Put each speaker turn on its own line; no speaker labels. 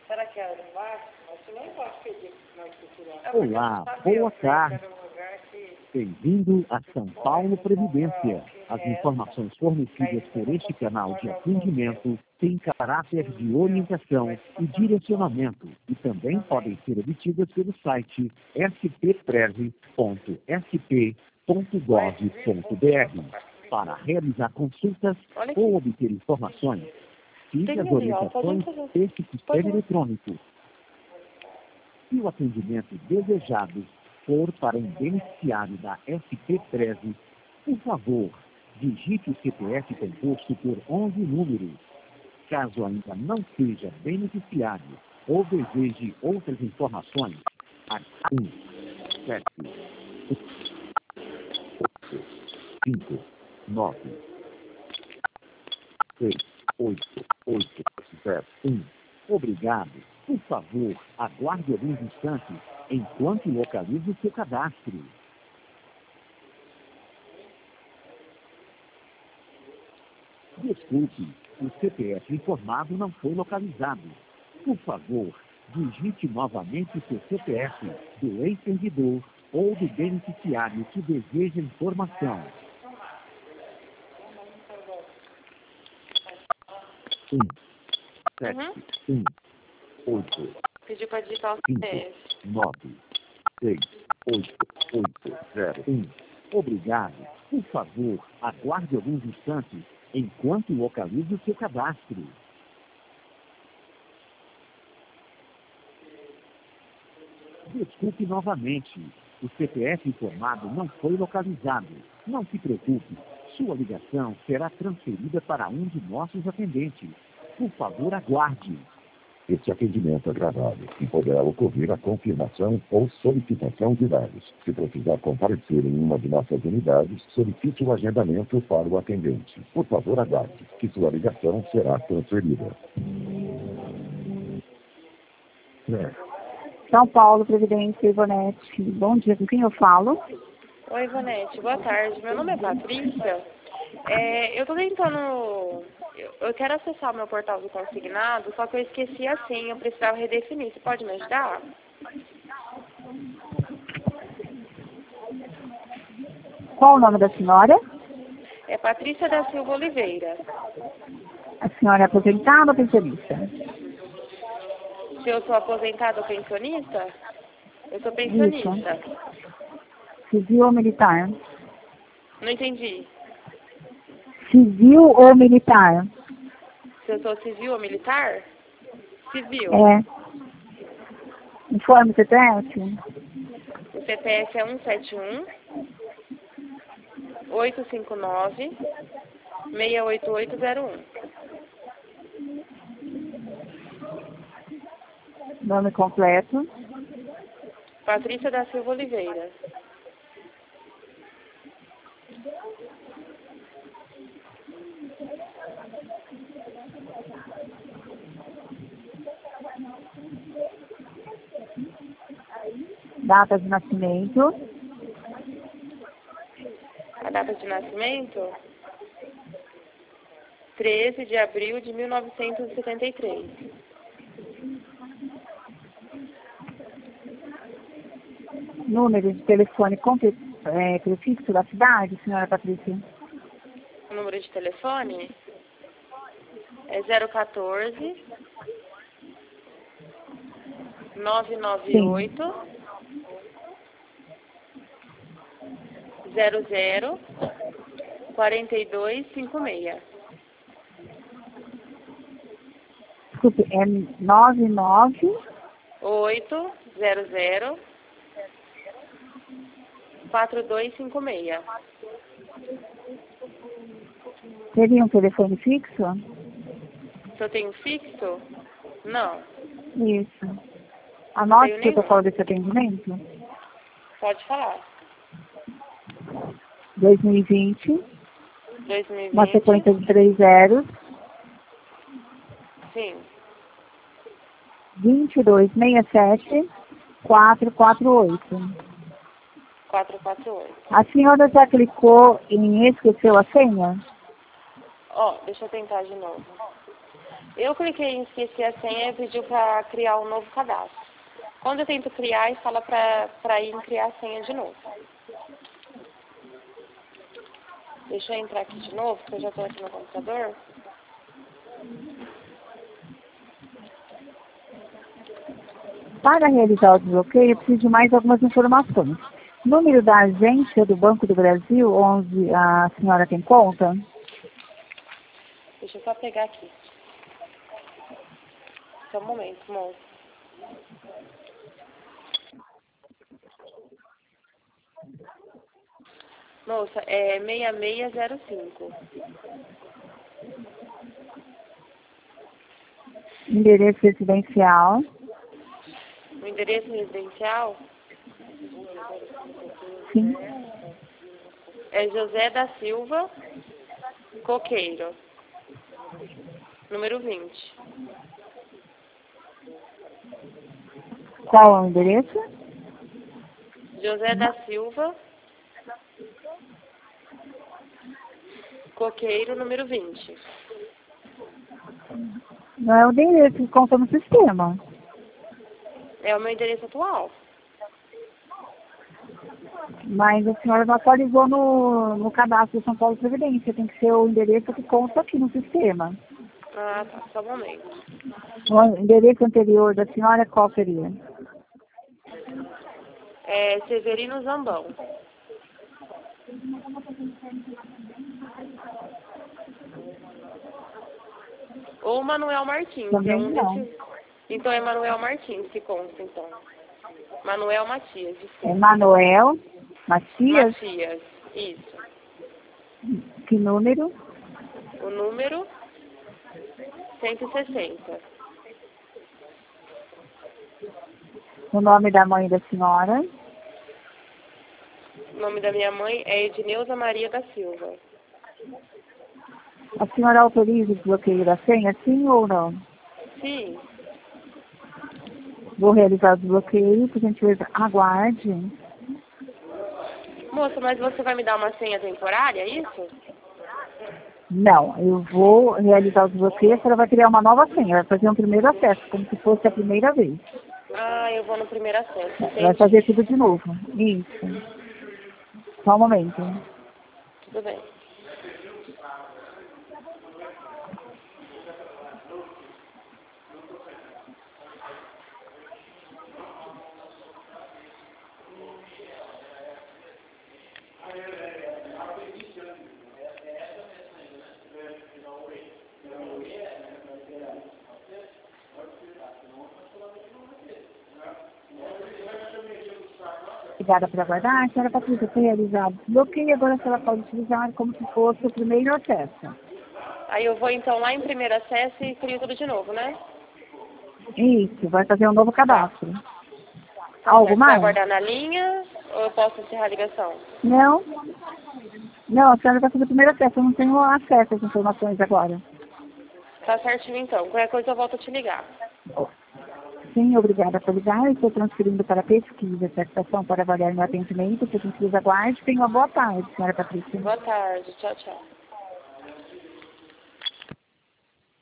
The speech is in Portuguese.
Será que era embaixo? Acho que nem pode pedir nós procurar.
Olá, boa tarde. Bem-vindo a São Paulo Previdência. As informações fornecidas por este canal de atendimento têm caráter de orientação e direcionamento e também podem ser obtidas pelo site spprev.sp.gov.br. Para realizar consultas ou obter informações, siga as orientações deste sistema eletrônico. Se o atendimento desejado for para um beneficiário da SPPrev, por favor, digite o CPF composto por 11 números. Caso ainda não seja beneficiário ou deseje outras informações, 1, 7, 8, 5, 9, 6, 8, 8, 0, 1. Obrigado. Por favor, aguarde alguns instantes enquanto localizo o seu cadastro. Desculpe, o CPF informado não foi localizado. Por favor, digite novamente o seu CPF do ex-servidor ou do beneficiário que deseja informação. 1, 7, 1, 8,
Pediu para digitar o
5,
CPF.
9, 6, 8, 8, 0, 1. Obrigado. Por favor, aguarde alguns instantes enquanto localizo o seu cadastro. Desculpe novamente. O CPF informado não foi localizado. Não se preocupe. Sua ligação será transferida para um de nossos atendentes. Por favor, aguarde.
Este atendimento é gravado e poderá ocorrer a confirmação ou solicitação de dados. Se precisar comparecer em uma de nossas unidades, solicite o agendamento para o atendente. Por favor, aguarde, que sua ligação será transferida.
São Paulo, Previdência, Ivonete. Bom dia, com quem eu falo?
Oi, Ivonete, boa tarde. Meu nome é Patrícia. Eu estou tentando... Eu quero acessar o meu portal do consignado, só que eu esqueci a senha, eu precisava redefinir. Você pode me ajudar?
Qual o nome da senhora?
É Patrícia da Silva Oliveira.
A senhora é aposentada ou pensionista?
Se eu sou aposentada ou pensionista? Eu sou pensionista.
Isso. Civil ou militar?
Não entendi.
Civil ou militar?
Se eu sou civil ou militar? Civil.
É. Informe o CPF?
O CPF é 171-859-68801.
Nome completo?
Patrícia da Silva Oliveira.
Data de nascimento?
A data de nascimento? 13 de abril de 1973.
Número de telefone prefixo da cidade, senhora Patrícia?
O número de telefone é 014 998 00 4256.
Desculpe, é 99...
800 4256.
Teria um telefone fixo?
Se eu tenho fixo? Não.
Isso. Anote o
nenhum.
protocolo desse atendimento.
Pode falar.
2020.
2020.
Uma sequência de 3 zeros.
Sim.
2267 448.
448.
A senhora já clicou em esqueceu a senha?
Ó, deixa eu tentar de novo. Eu cliquei em esqueci a senha e pediu para criar um novo cadastro. Quando eu tento criar, ele fala para ir em criar a senha de novo. Deixa eu entrar aqui de novo, porque eu já estou aqui no computador.
Para realizar o desbloqueio, eu preciso de mais algumas informações. Número da agência do Banco do Brasil, onde a senhora tem conta?
Deixa eu só pegar aqui. Só um momento, moço. Moça, é 6605.
Endereço residencial.
O endereço residencial?
Sim.
É José da Silva Coqueiro. Número 20.
Qual é o endereço?
José da Silva Coqueiro, número 20.
Não é o endereço que conta no sistema.
É o meu endereço atual.
Mas a senhora não atualizou no cadastro de São Paulo Previdência. Tem que ser o endereço que consta aqui no sistema.
Ah, tá. Só um momento.
O endereço anterior da senhora qual seria?
É Severino Zambão. Ou Manuel Martins.
Também
é
não.
desses. Então é Manuel Martins que consta, então. Manuel Matias, desculpa.
É Manuel Matias?
Matias, isso.
Que número?
O número 160.
O nome da mãe da senhora?
O nome da minha mãe é Edneuza Maria da Silva.
A senhora autoriza o desbloqueio da senha, sim ou não?
Sim.
Vou realizar o desbloqueio, por gentileza, aguarde.
Moça, mas você vai me dar uma senha temporária, é isso?
Não, eu vou realizar o desbloqueio, a senhora vai criar uma nova senha, vai fazer um primeiro acesso, como se fosse a primeira vez.
Ah, eu vou no primeiro acesso. Entendi.
Vai fazer tudo de novo. Isso. Só um momento.
Tudo bem.
Obrigada por aguardar. A senhora Patrícia foi realizado o desbloqueio, agora a senhora pode utilizar como se fosse o primeiro acesso.
Aí eu vou então lá em primeiro acesso e crio tudo de novo, né?
Isso, vai fazer um novo cadastro.
Tá
Algo
certo.
mais?
Vai aguardar na linha ou eu posso encerrar a ligação?
Não. Não, a senhora vai fazer o primeiro acesso, eu não tenho acesso às informações agora.
Tá certinho então. Qualquer coisa eu volto a te ligar.
Sim, obrigada por ligar. Estou transferindo para a pesquisa, satisfação para avaliar meu atendimento. Por gentileza, aguarde. Tenha uma boa tarde, senhora Patrícia.
Boa tarde. Tchau, tchau.